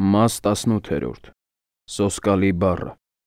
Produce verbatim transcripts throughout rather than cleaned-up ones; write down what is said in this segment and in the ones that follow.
Մաս տասնութերորդ Սոսկալի բառը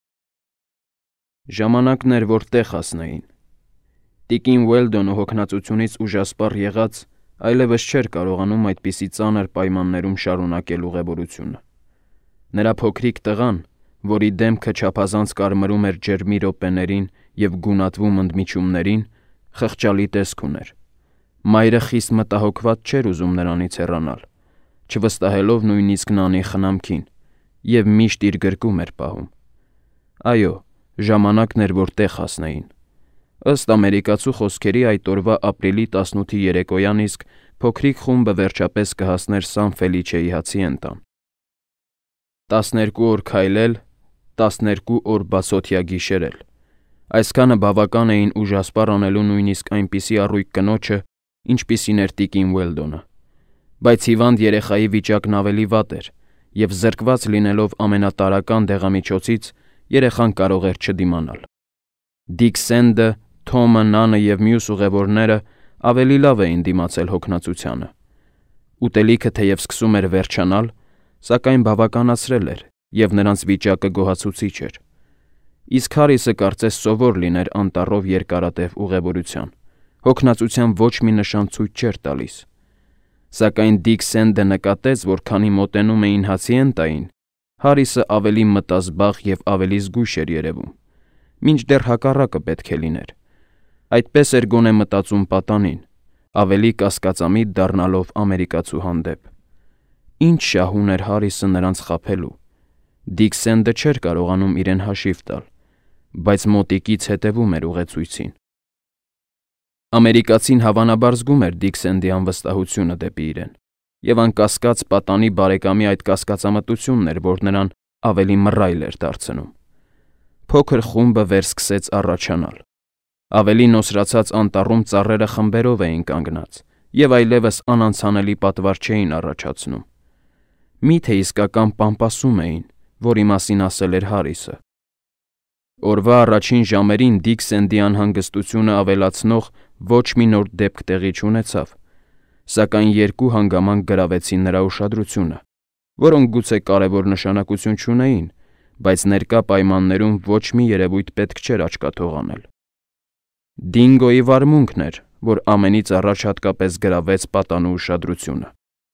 Ժամանակն էր, որ տեղ հասնեին։ Տիկին Ուելդոնը հոգնածությունից ուժասպառ եղած այլևս չէր կարողանում այդպիսի ծանր պայմաններում շարունակել ուղևորությունը։ Նրա փոքրիկ տղան, որի դեմքը չափազանց կարմրում էր ջերմի րոպեներին և գունատվում ընդմիջումներին, խղճալի տեսք ուներ։ Մայրը խիստ մտահոգված չէր ուզում նրանից հեռանալ, չվստահելով նույնիսկ նանի խնամքին, և միշտ իր գրկում էր պահում։ Այո, ժամանակն էր, որ տեղ հասնեին։ Ըստ ամերիկացու խոսքերի, այդ օրվա ապրիլի տասնութի երեկոյան իսկ փոքրիկ խումբը վերջապես կհասներ Սան Ֆելիչեի հացի ընտան։ Տասներկու օր քայլել, տասներկու օր բացօթյա գիշերել։ Այսքանը բավական էին ուժասպառ անելու նույնիսկ այնպիսի առույգ կնոջը, ինչպիսին էր տիկին Ուելդոնը։ Բայց հիվանդ երեխայի վիճակն ավելի վատ էր, և զրկված լինելով ամենատարրական դեղամիջոցից, երեխան կարող էր չդիմանալ։ Դիկ Սենդը, Թոմը, Նանը և մյուս ուղևորները ավելի լավ էին դիմացել հոգնածությանը։ Ուտելիքը թեև սկսում էր վերջանալ, սակայն բավականացրել էր, և նրանց վիճակը գոհացուցիչ էր։ Իսկ Հարիսը կարծես սովոր լիներ անտառով երկարատև ուղևորության, հոգնածության ոչ մի նշան ցույց չէր տալիս։ Սակայն Դիկ Սենդը նկատեց, որ քանի մոտենում էին հացի ընտային, Հարիսը ավելի մտազբաղ և ավելի զգույշ էր երևում, մինչդեռ հակառակը պետք է լիներ։ Այդպես էր գոնե մտածում պատանին, ավելի կասկածամիտ դառնալով ամերիկացու հանդեպ։ Ինչ շահուն էր Հարիսը նրանց խաբելու։ Դիկ Սենդը չէր կարողանում իրեն հաշիվ տալ, բայց մոտիկից հետևում էր ուղեցույցին։ Ամերիկացին հավանաբար զգում էր Դիկ Սենդի անվստահությունը դեպի իրեն, և անկասկած պատանի բարեկամի այդ կասկածամտությունն էր, որ նրան ավելի մռայլ էր դարձնում։ Փոքր խումբը վերսկսեց առաջանալ։ Ավելի նոսրացած անտառում ծառերը խմբերով էին կանգնած և այլևս անանցանելի պատվար չէին առաջացնում։ Մի՞թե իսկական պամպասում էին, որի մասին ասել էր Հարիսը։ Օրվա առաջին ժամերին Դիկ Սենդի անհանգստությունը ավելացնող ոչ մի նոր դեպք տեղի չունեցավ, սակայն երկու հանգամանք գրավեցին նրա ուշադրությունը, որոնք գուցե կարևոր նշանակություն չունեին, բայց ներկա պայմաններում ոչ մի երևույթ պետք չէր աչքաթող անել։ Դինգոյի վարմունքն էր, որ ամենից առաջ հատկապես գրավեց պատանու ուշադրությունը։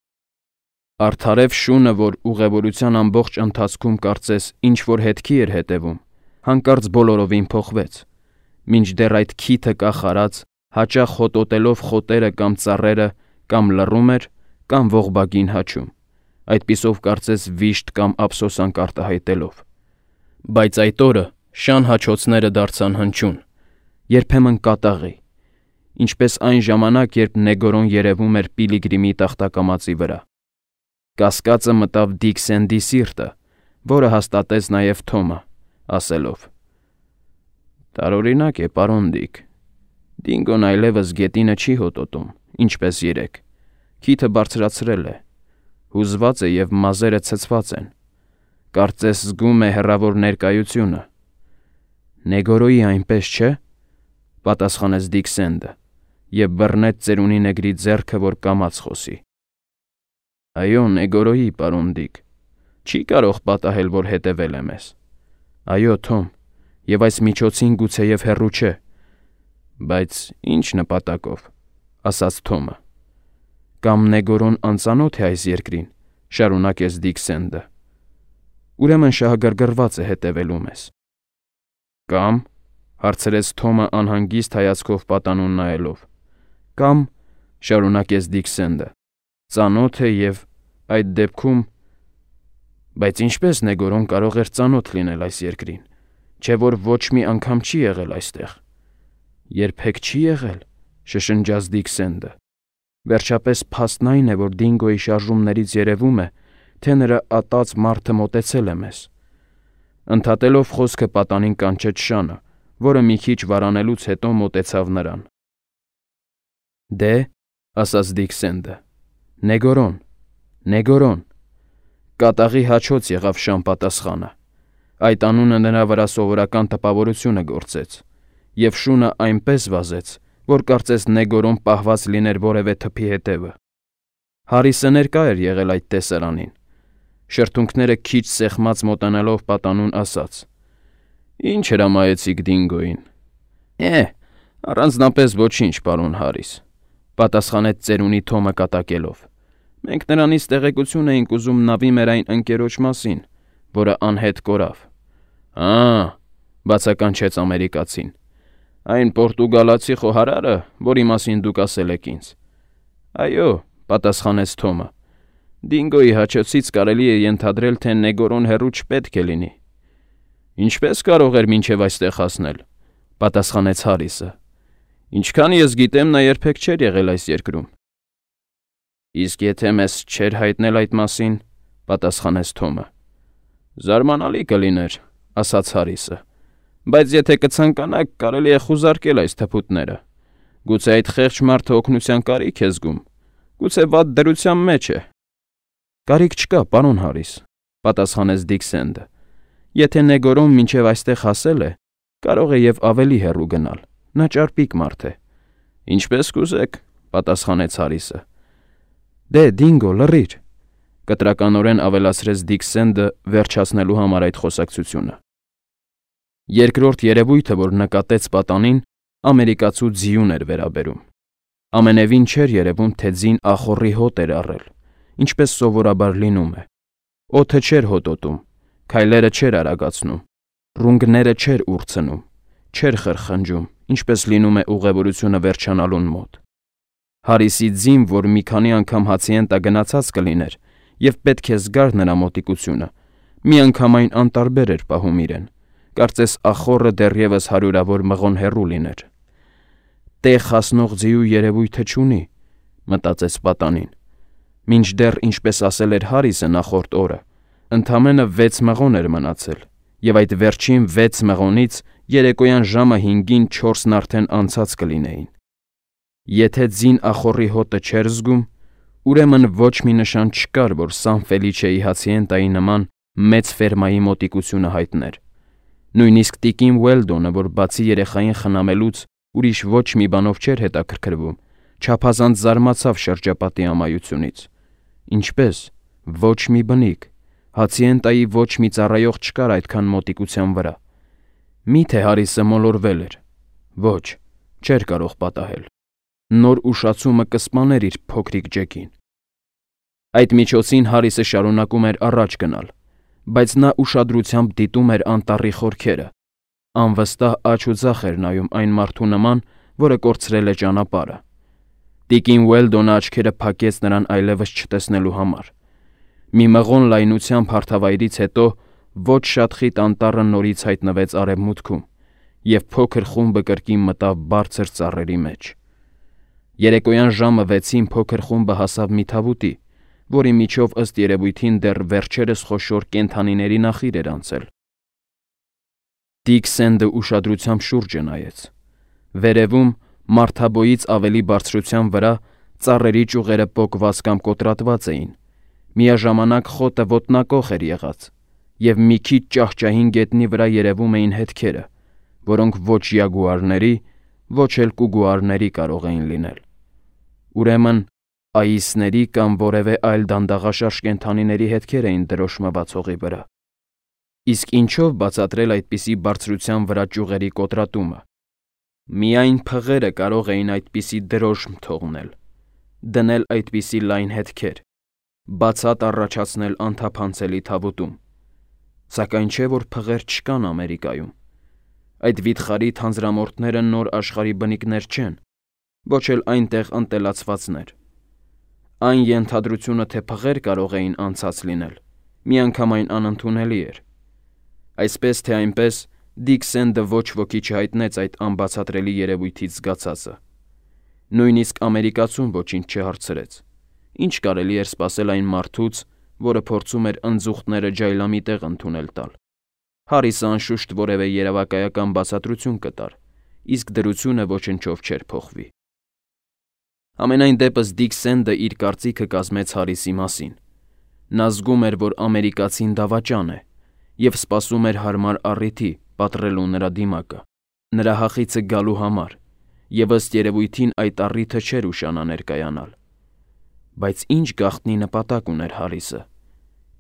Արդարև շունը, որ ուղևորության ամբողջ ընթացքում կարծես ինչ-որ հետքի էր հետևում, հանկարծ բոլորովին փոխվեց, մինչդեռ այդ քիթը կախարած, հաճախ հոտոտելով խոտերը կամ ծառերը կամ լռում էր, կամ ողբագին հաչում, այդպիսով կարծես վիշտ կամ ափսոսանք արտահայտելով։ Բայց այդ օրը շան հաչոցները դարձան հնչյուն, երբեմն կատաղի, ինչպես այն ժամանակ, երբ Նեգորոն երևում էր Պիլիգրիմի տախտակամածի վրա։ Կասկածը մտավ Դիկ Սենդի սիրտը, որը հաստատեց նաև Թոմը, ասելով. «Տարօրինակ է, պարոն Դիկ, Դինգոն այլևս գետինը չի հոտոտում, ինչպես երեկ, քիթը բարձրացրել է, հուզված է և մազերը ցցված են, կարծես զգում է հեռավոր ներկայությունը»։ «Նեգորոյի այնպես չէ՞», պատասխանեց Դիկ Սենդը և բռնեց ծերունի նեգրի ձեռքը, որ կամաց խոսի։ «Այո, Նեգորոյի, պարոն Դիկ, չի կարող պատահել, որ հետևել է մեզ»։ «Այո, Թոմ, և այս միջոցին գուցեև հեռու չէ»։ «Բայց ի՞նչ նպատակով», ասաց Թոմը։ «Կամ Նեգորոն անծանոթ է այս երկրին», շարունակեց Դիկ Սենդը։ «Ուրեմն շահագրգռված է հետևելու մեզ»։ «Կամ», հարցրեց Թոմը անհանգիստ հայացքով պատանուն նայելով։ «Կամ», շարունակեց Դիկ Սենդը, «ծանոթ է և այդ դեպքում…» «Բայց ինչպես Նեգորոն կարող էր ծանոթ լինել այս երկրին, չէ՞ որ ոչ մի անգամ չի եղել այստեղ»։ «Երբեք չի եղե՞լ», շշնջաց Դիկ Սենդը։ «Վերջապես փաստն այն է, որ Դինգոյի շարժումներից երևում է, թե նրա ատած մարդը մոտեցել է մեզ»։ Ընդհատելով խոսքը պատանին կանչեց շանը, որը մի քիչ վարանելուց հետո մոտեցավ նրան։ «Դե», ասաց Դիկ Սենդը, «Նեգորոն, Նեգորոն»։ Կատաղի հաչոց եղավ շան պատասխանը։ Այդ անունը նրա վրա սովորական տպավորությունը գործեց, և շունը այնպես վազեց, որ կարծես Նեգորոն պահված լիներ որևէ թփի հետևը։ Հարիսը ներկա էր եղել այդ տեսարանին։ Շրթունքները քիչ սեղմած մոտենալով պատանուն ասաց. «Ինչ հրամայեցիք Դինգոյին»։ «Է, առանձնապես ոչինչ, պարոն Հարիս», պատասխանեց ծերունի Թոմը կատակելով։ «Մենք նրանից տեղեկություն էինք ուզում նավի մեր այն ընկերոջ մասին, որը անհետ կորավ»։ «Ա՜», բացականչեց ամերիկացին, «այն պորտուգալացի խոհարարը, որի մասին դուք ասել եք ինձ»։ «Այո», պատասխանեց Թոմը, «Դինգոյի հաչոցից կարելի է ենթադրել, թե Նեգորոն հեռու չպետք է լինի»։ «Ինչպե՞ս կարող էր մինչև այստեղ հասնել», պատասխանեց Հարիսը։ «Ինչքան ես գիտեմ, նա երբեք չէր եղել այս երկրում»։ «Իսկ եթե մեզ չէր հայտնել այդ մասին», պատասխանեց Թոմը։ «Զարմանալի կլիներ», ասաց Հարիսը, «բայց եթե կցանկանաք, կարելի է խուզարկել այս թփուտները։ Գուցե այդ խեղճ մարդը օգնության կարիք է զգում, գուցե վատ դրության մեջ է»։ «Կարիք չկա, պարոն Հարիս», պատասխանեց Դիքսենդը։ «Եթե Նեգորոն մինչև այստեղ հասել է, կարող է և ավելի հեռու գնալ, նա ճարպիկ մարդ է»։ «Ինչպես կուզեք», պատասխանեց Հարիսը։ «Դե, Դինգո, լռիր», կտրականորեն ավելացրեց Դիքսենդը, վերջացնելու համար այդ խոսակցությունը։ Երկրորդ երևույթը, որ նկատեց պատանին, ամերիկացու ձիուն էր վերաբերում։ Ամենևին չէր երևում, թե ձին ախոռի հոտ էր առել, ինչպես սովորաբար լինում է։ Օդը չէր հոտոտում, քայլերը չէր արագացնում, ռունգները չէր ուրցնում, չէր խրխնջում, ինչպես լինում է ուղևորությունը վերջանալուն մոտ։ Հարիսի ձին, որ մի քանի անգամ հացիենտա գնացած կլիներ, և պետք է զգար նրա մոտիկությունը, միանգամայն անտարբեր էր պահում իրեն, կարծես ախոռը դեռևս հարյուրավոր մղոն հեռու լիներ։ «Տեղ հասնող ձիու երևույթը չունի», մտածեց պատանին։ Մինչդեռ, ինչպես ասել էր Հարիսը նախորդ օրը, ընդամենը վեց մղոն էր մնացել, և այդ վերջին վեց մղոնից երեկոյան ժամը հինգին չորսն արդեն անցած կլինեին։ Եթե ձին ախոռի հոտը չէր զգում, ուրեմն ոչ մի նշան չկար, որ Սան Ֆելիչեի հացիենտայի նման մեծ ֆերմայի մոտիկությունը հայտներ։ Նույնիսկ տիկին Ուելդոնը, որ բացի երեխային խնամելուց ուրիշ ոչ մի բանով չէր հետաքրքրվում, չափազանց զարմացավ շրջապատի ամայությունից։ Ինչպես, ոչ մի բնիկ, հացիենտայի ոչ մի ծառայող չկար այդքան մոտիկության վրա։ Մի՞թե Հարիսը մոլորվել էր։ Ոչ, չէր կարող պատահել։ Նոր ուշացումը կսպաներ իր փոքրիկ Ջեկին։ Այդ միջոցին Հարիսը շարունակում էր առաջ գնալ, բայց նա ուշադրությամբ դիտում էր անտառի խորքերը, անվստահ աջ ու ձախ էր նայում այն մարդու նման, որը կորցրել է ճանապարհը։ Տիկին Ուելդոնը աչքերը փակեց նրան այլևս չտեսնելու համար։ Մի մղոն լայնությամբ հարթավայրից հետո ոչ շատ խիտ անտառը նորից հայտնվեց արևմուտքում, և փոքր խումբը կրկին մտավ բարձր ծառերի մեջ։ Երեկոյան ժամը վեցին փոքր խումբը հասավ մի թավուտի, որի միջով ըստ երևույթին դեռ վերջերս խոշոր կենդանիների նախիր էր անցել։ Դիքսենդը ուշադրությամբ շուրջը նայեց։ Վերևում, մարդաբոյից ավելի բարձրության վրա, ծառերի ճյուղերը պոկված կամ կոտրատված էին, միաժամանակ խոտը ոտնակոխ էր եղած, և մի քիչ ճահճային գետնի վրա երևում էին հետքերը, որոնք ոչ յագուարների, ոչ էլ կուգուարների կարող էին լինել։ Ուրեմն, այիսների կամ որևէ այլ դանդաղաշարժ կենդանիների հետքեր էին դրոշմված հողի վրա։ Իսկ ինչով բացատրել այդպիսի բարձրության վրա ճյուղերի կոտրատումը։ Միայն փղերը կարող էին այդպիսի դրոշմ թողնել, դնել այդպիսի լայն հետքեր, բացատ առաջացնել անթափանցելի թավուտում։ Սակայն չէ, որ փղեր չկան Ամերիկայում։ Այդ վիթխարի թանձրամորթները նոր աշխարհի բնիկներ չեն, ոչ էլ այնտեղ ընտելացվածներ։ Այն ենթադրությունը, թե փղեր կարող էին անցած լինել, միանգամայն անընդունելի էր։ Այսպես թե այնպես, Դիքսենդը ոչ ոքի չհայտնեց այդ անբացատրելի երևույթից զգացածը։ Նույնիսկ ամերիկացուն ոչինչ չհարցրեց։ Ինչ կարելի էր սպասել այն մարդուց, որը փորձում էր ընձուղտները ջայլամի տեղ ընդունել տալ։ Հարիսը անշուշտ որևէ երևակայական բացատրություն կտար, իսկ դրությունը ոչնչով չէր փոխվի։ Համենայն դեպս Դիքսենդը իր կարծիքը կազմեց Հարիսի մասին։ Նա զգում էր, որ ամերիկացին դավաճան է, և սպասում էր հարմար առիթի պատռելու նրա դիմակը, նրա հախիցը գալու համար, և ըստ երևույթին այդ առիթը չէր ուշանա ներկայանալ։ Բայց ինչ գաղտնի նպատակ ուներ Հարիսը։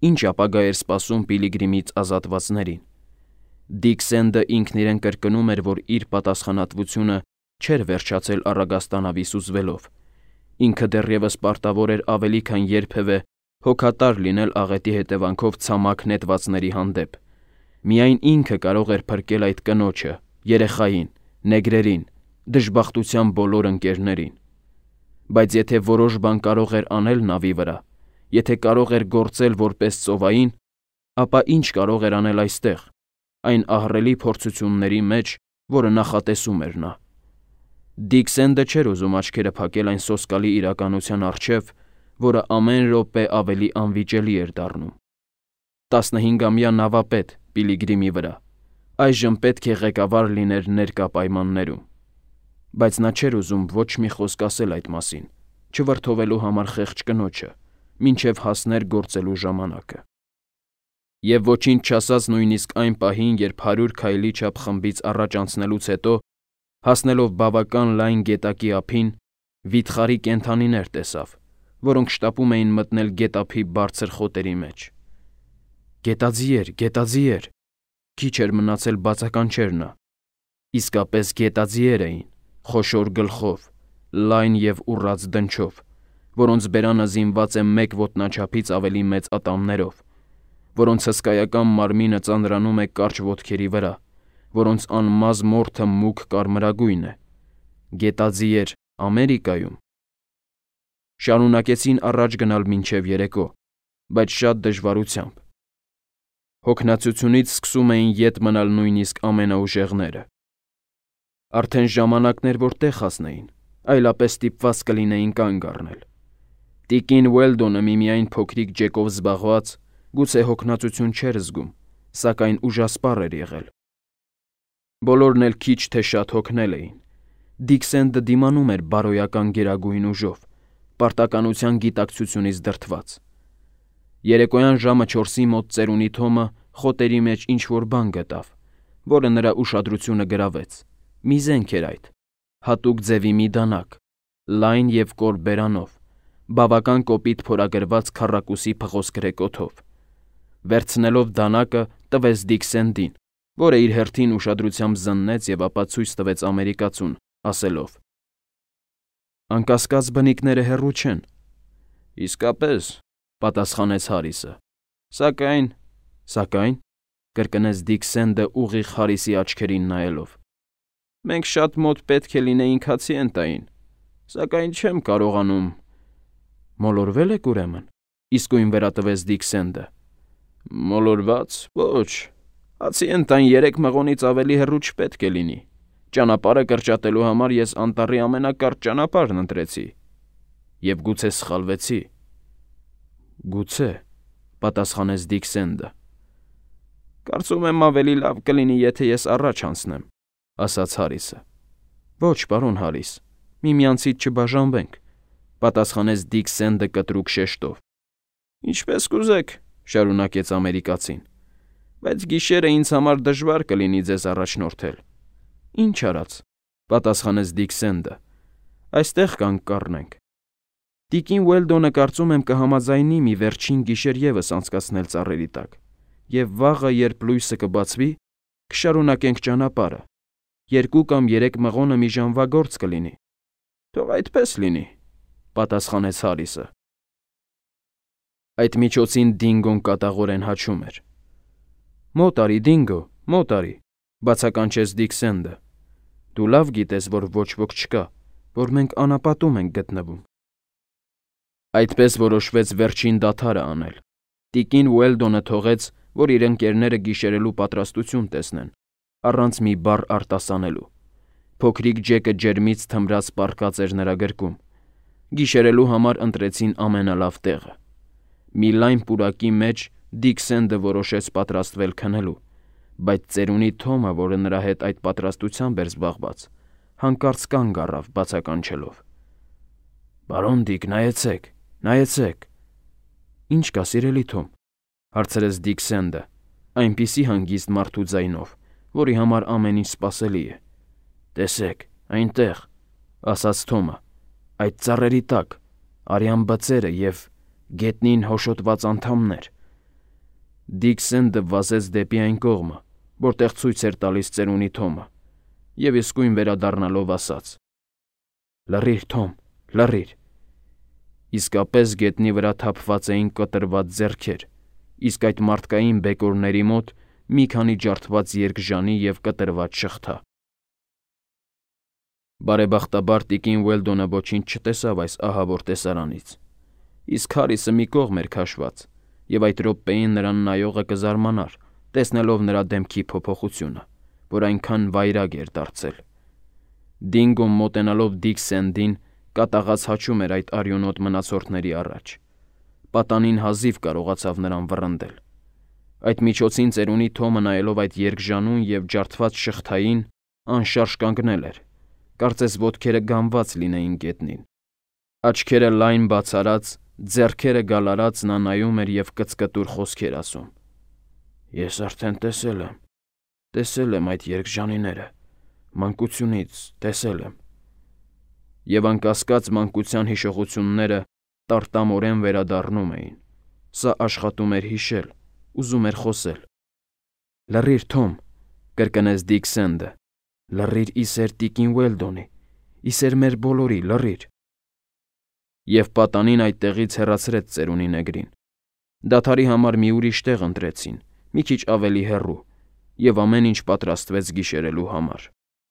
ինչ ապագա էր սպասում Պիլիգրիմից ազատվածներին։ Դիկ Սենդը ինքն իրեն կրկնում էր, որ իր պատասխանատվությունը չէր վերջացել առագաստանավի սուզվելով։ Ինքը դեռևս պարտավոր էր ավելի քան երբևէ հոգատար լինել աղետի հետևանքով ցամաք նետվածների հանդեպ։ Միայն ինքը կարող էր փրկել այդ կնոջը, երեխային, նեգրերին, դժբախտության բոլոր ընկերներին։ Բայց եթե որոշ բան կարող էր անել նավի վրա, եթե կարող էր գործել որպես ծովային, ապա ինչ կարող էր անել այստեղ, այն ահռելի փորձությունների մեջ, որը նախատեսում էր նա։ Դիկ Սենդը չէր ուզում աչքերը փակել այն սոսկալի իրականության առջև, որը ամեն րոպե ավելի անվիճելի էր դառնում։ տասնհինգամյա նավապետ Պիլիգրիմի վրա, այժմ պետք է ղեկավար լիներ ներկա պայմաններում։ Բայց նա չէր ուզում ոչ մի խոսք ասել այդ մասին, չվրդովելու համար խեղճ կնոջը, մինչև հասներ գործելու ժամանակը։ Եվ ոչինչ չասաց նույնիսկ այն պահին, երբ հարյուր քայլի չափ խմբից առաջ անցնելուց հետո, հասնելով բավական լայն գետակի ափին, վիթխարի կենդանիներ տեսավ, որոնք շտապում էին մտնել գետափի բարձր խոտերի մեջ։ Գետաձիեր, գետաձիեր, քիչ էր մնացել բացականչեր նա։ Իսկապես գետաձիեր էին, խոշոր գլխով, լայն և ուռած դնչով, որոնց բերանը զինված է մեկ ոտնաչափից ավելի մեծ ատամներով, որոնց հսկայական մարմինը ծանրանում է կարճ ոտքերի վրա, որոնց անմազ մորթը մուգ կարմրագույն է։ Գետաձիեր Ամերիկայում։ Շարունակեցին առաջ գնալ մինչև երեկո, բայց շատ դժվարությամբ։ Հոգնածությունից սկսում էին ետ մնալ նույնիսկ ամենաուժեղները։ Արդեն ժամանակն էր, որ տեղ հասնեին, այլապես ստիպված կլինեին կանգ առնել։ Տիկին Ուելդոնը միմիայն փոքրիկ ջեկով զբաղված, գուցե հոգնածություն չէր զգում, սակայն ուժասպառ էր եղել։ Բոլորն էլ քիչ թե շատ հոգնել էին։ Դիկ Սենդը դիմանում էր բարոյական գերագույն ուժով, պարտականության գիտակցությունից դրդված։ Երեկոյան ժամը չորսի մոտ ծերունի Թոմը խոտերի մեջ ինչ-որ բան գտավ, որը նրա ուշադրությունը գրավեց։ Մի զենք էր այդ, հատուկ ձևի մի դանակ, լայն և կոր բերանով, բավական կոպիտ փորագրված քառակուսի փղոսկրե կոթով։ Վերցնելով դանակը տվեց Դիկ Սենդին, որը իր հերթին ուշադրությամբ զննեց և ապա ցույց տվեց ամերիկացուն, ասելով. «Անկասկած բնիկները հեռու չեն»։ «Իսկապես», պատասխանեց Հարիսը։ «Սակայն»։ «Սակայն», կրկնեց Դիկ Սենդը ուղիղ Հարիսի աչքերին նայելով։ «Մենք շատ մոտ պետք է լինեինք հացիենտային, սակայն չեմ կարողանում»։ «Մոլորվե՞լ եք ուրեմն», իսկույն վերատվեց Դիկ Սենդը։ «Մոլորվա՞ծ, ոչ, հացիենտան երեք մղոնից ավելի հեռու չպետք է լինի։ Ճանապարհը կրճատելու համար ես անտառի ամենակարճ ճանապարհն ընտրեցի։ Եվ գուցե սխալվեցի»։ «Գուցե», պատասխանեց Դիկ Սենդը։ «Կարծում եմ ավելի լավ կլինի, եթե ես առաջ անցնեմ», ասաց Հարիսը։ «Ոչ, պարոն Հարիս, միմյանցից չբաժանվենք», պատասխանեց Դիկ Սենդը կտրուկ շեշտով։ «Ինչպես կուզեք», շարունակեց ամերիկացին, «բայց գիշերը ինձ համար դժվար կլինի ձեզ առաջնորդել»։ «Ինչ արած», պատասխանեց Դիկ Սենդը, «այստեղ կանգ կառնենք։ Տիկին Ուելդոնը կարծում եմ կհամաձայնի մի վերջին գիշեր ևս անցկացնել ծառերի տակ, և վաղը, երբ լույսը կբացվի, կշարունակենք ճանապարհը։ Երկու կամ երեք մղոնը մի ժամվա գործ կլինի»։ «Թող այդպես լինի», պատասխանեց Հարիսը։ Այդ միջոցին Դինգոն կատաղորեն հաչում էր։ «Մոտ արի, Դինգո, մոտ արի», բացականչեց Դիկ Սենդը։ «Դու լավ գիտես, որ ոչ ոք չկա, որ մենք անապատում ենք գտնվում»։ Այդպես որոշվեց վերջին դադարը անել։ Տիկին Ուելդոնը թողեց, որ իր ընկերները գիշերելու պատրաստություն տեսնեն, առանց մի բառ արտասանելու։ Փոքրիկ Ջեկը ջերմից թմրած պառկած էր նրա գրկում։ Գիշերելու համար ընտրեցին ամենալավ տեղը։ Մի լայն պուրակի մեջ Դիկ Սենդը որոշեց պատրաստվել քնելու, բայց ծերունի Թոմը, որը նրա հետ այդ պատրաստությամբ էր զբաղված, հանկարծ կանգ առավ, բացականչելով. «Պարոն Դիկ, նայեցեք, նայեցեք»։ «Ինչ կա, սիրելի Թոմ», հարցրեց Դիկ Սենդը, այնպիսի հանգիստ մարդու ձայնով, որի համար ամեն ինչ սպասելի է։ «Տեսեք, այնտեղ», ասաց Թոմը, «այդ ծառերի տակ, արյան բծերը և գետնին հոշոտված անդամներ, Դիքսենդը վազեց դեպի այն կողմը, որտեղ ցույց էր տալիս ծերունի Թոմը, և իսկույն վերադառնալով ասաց. «Լռիր, Թոմ, լռիր»։ Իսկապես գետնի վրա թափված էին կտրված ձեռքեր, իսկ այդ մարդկային բեկորների մոտ մի քանի ջարդված երկժանի և կտրված շղթա։ Բարեբախտաբար տիկին Ուելդոնը ոչինչ չտեսավ այս ահավոր տեսարանից, իսկ Հարիսը մի կողմ էր քաշված, և այդ րոպեին նրան նայողը կզարմանար, տեսնելով նրա դեմքի փոփոխությունը, որ այնքան վայրագ էր դարձել։ Դինգոն մոտենալով Դիքսենդին կատաղած հաչում էր այդ արյունոտ մնացորդների առաջ։ Պատանին հազիվ կարողացավ նրան վռնդել։ Այդ միջոցին ծերունի Թոմը նայելով այդ երկժանուն և ջարդված շղթային, անշարժ կանգնել էր, կարծես ոտքերը գամված լինեին գետնին։ Աչքերը լայն բացարած, ձեռքերը գալարած նա նայում էր և կծկտուր խոսքեր ասում. «Ես արդեն տեսել եմ, տեսել եմ այդ երկժանիները, մանկությունից տեսել եմ»։ Եվ անկասկած մանկության հիշողությունները տարտամորեն վերադառնում էին։ Սա աշխատում էր հիշել, ուզում էր խոսել։ «Լռիր, Թոմ», կրկնեց Դիքսենդը, «լռիր ի սեր տիկին Ուելդոնի, ի սեր մեր բոլորի, լռիր»։ Եվ պատանին այդտեղից հեռացրեց ծերունի նեգրին։ Դադարի համար մի ուրիշ տեղ ընտրեցին, մի քիչ ավելի հեռու, և ամեն ինչ պատրաստվեց գիշերելու համար։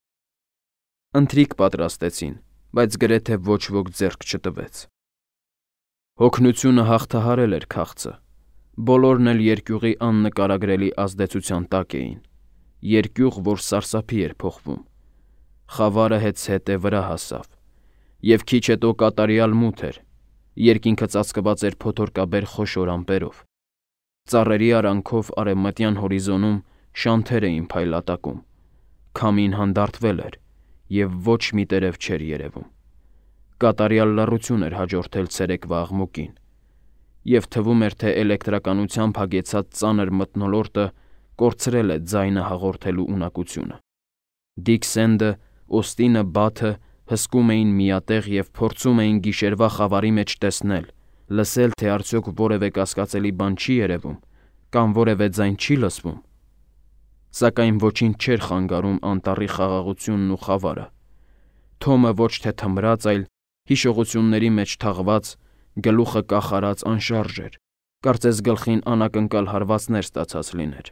Ընթրիք պատրաստեցին, բայց գրեթե ոչ ոք ձեռք չտվեց։ Հոգնությունը հաղթահարել էր քաղցը։ Բոլորն էլ երկյուղի աննկարագրելի ազդեցության տակ էին, երկյուղ, որ սարսափի էր փոխվում։ Խավարը հետզհետե վրա հասավ, և քիչ հետո կատարյալ մութ էր, երկինքը ծածկված էր փոթորկաբեր խոշոր ամպերով։ Ծառերի արանքով արևմտյան հորիզոնում շանթեր էին փայլատակում, քամին հանդարտվել էր, և ոչ մի տերև չէր երևում։ Կատարյալ լռություն էր հաջորդել ցերեկվա աղմուկին, և թվում էր, թե էլեկտրականությամբ հագեցած ծանր մթնոլորտը կորցրել է ձայնը հաղորդելու ունակությունը։ Դիքսենդը, Օստինը, Բաթը հսկում էին միատեղ և փորձում էին գիշերվա խավարի մեջ տեսնել, լսել, թե արդյոք որևէ կասկածելի բան չի երևում կամ որևէ ձայն չի լսվում։ Սակայն ոչինչ չէր խանգարում անտառի խաղաղությունն ու խավարը։ Թոմը ոչ թե թմրած, այլ հիշողությունների մեջ թաղված, գլուխը կախարած անշարժ էր, կարծես գլխին անակնկալ հարվածներ ստացած լիներ։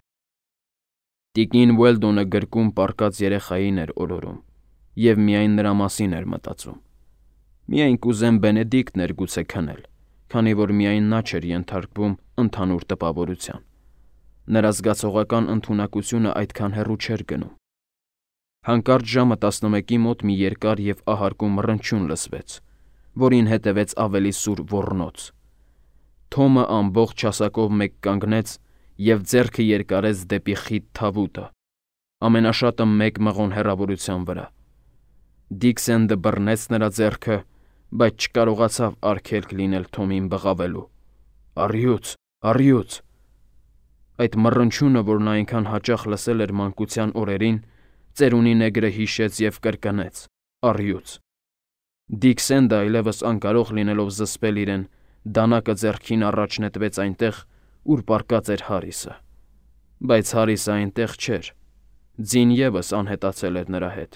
Տիկին Ուելդոնը գրկում պառկած երեխային էր օրորում, և միայն նրա մասին էր մտածում։ Միայն կուզեմ Բենեդիկտն էր գուցե քնել, քանի որ միայն նա չէր ենթարկվում ընդհանուր տպավորության։ Նրա զգացողական ընդունակությունը այդքան հեռու չէր գնում։ Հանկարծ ժամը տասնմեկի մոտ մի երկար և ահարկու մռնչյուն լսվեց, որին հետևեց ավելի սուր ոռնոց։ Թոմը ամբողջ հասակով մեկ կանգնեց և ձեռքը երկարեց դեպի խիտ թավուտը, ամենաշատը մեկ մղոն հեռավորության վրա։ Դիքսենդը բռնեց նրա ձեռքը, բայց չկարողացավ արգելք լինել Թոմին բղավելու. «Առյուծ, առյուծ»։ Այդ մռնչյունը, որ նա այնքան հաճախ լսել էր մանկության օրերին, ծերունի նեգրը հիշեց և կրկնեց. «Առյուծ»։ Դիքսենդը այլևս անկարող լինելով զսպել իրեն, դանակը ձեռքին առաջ նետվեց այնտեղ, ուր պառկած էր Հարիսը։ Բայց Հարիսը այնտեղ չէր, ձին ևս անհետացել էր նրա հետ։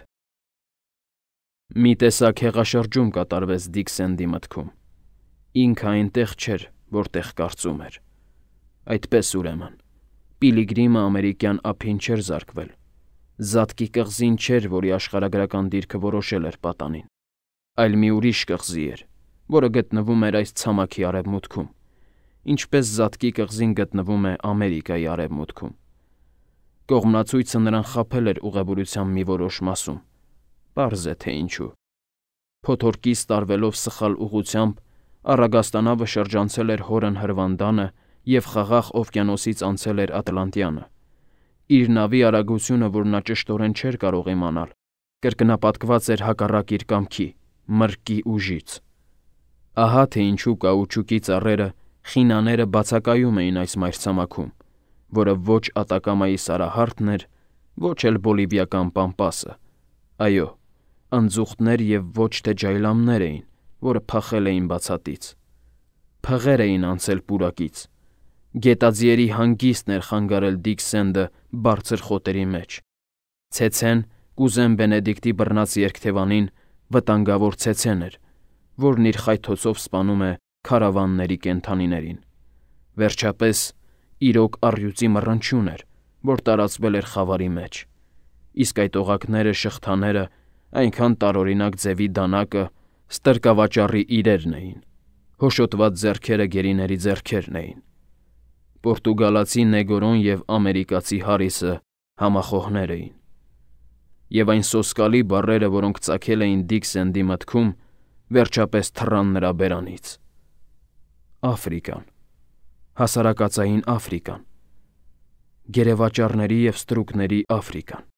Մի տեսակ հեղաշրջում կատարվեց Դիքսենդի մտքում։ Ինքը այնտեղ չէր, որտեղ կարծում էր։ Այդպես ուրեմն, Պիլիգրիմը ամերիկյան ափին չէր զարկվել, Զատկի կղզին չէր, որի աշխարհագրական դիրքը որոշել էր պատանին, այլ մի ուրիշ կղզի էր, որը գտնվում էր այս ցամաքի արևմուտքում, ինչպես Զատկի կղզին գտնվում է Ամերիկայի արևմուտքում։ Կողմնացույցը նրան խաբել էր ուղևորության մի որոշ մասում, պարզ է, թե ինչու։ Փոթորկից տարվելով սխալ ուղղությամբ, առագաստանավը շրջանցել էր Հորն Հրվանդանը և խաղաղ օվկիանոսից անցել էր Ատլանտյանը։ Իր նավի արագությունը, որ նա ճշտորեն չէր կարող իմանալ, կրկնապատկված էր հակառակ իր կամքի՝ մրրկի ուժից։ Ահա թե ինչու կաուչուկի ծառերը, խինաները բացակայում էին այս մայրցամաքում, որը ոչ Ատակամայի Սարահարթն էր, ոչ էլ Բոլիվիական Պամպասը։ Այո, անձուղտներ և ոչ թե ջայլամներ էին, որը փախել էին բացատից։ Փղեր էին անցել պուրակից, Գետաձիերի հանգիստն էր խանգարել Դիքսենդը բարձր խոտերի մեջ։ Ցեցեն, կուզեն Բենեդիկտի բռնած երգթևանին, վտանգավոր ցեցեն էր, որն իր խայթոցով սպանում է քարավանների կենդանիներին։ Վերջապես, իրոք առյուծի մռնչյուն էր, որ տարածվել էր խավարի մեջ, իսկ այդ օղակները, շղթաները, այնքան տարօրինակ ձևի դանակը ստրկավաճառի իրերն էին, հոշոտված ձեռքերը գերիների ձեռքերն էին։ Պորտուգալացի Նեգորոն և ամերիկացի Հարիսը համախոհներ էին։ Եվ այն սոսկալի բառերը, որոնք ծագել էին Դիքսենդի մտքում, վերջապես թռան նրա բերանից։ Աֆրիկան, հասարակածային Աֆրիկան, գերեվաճառների և ստրուկների Աֆրիկան։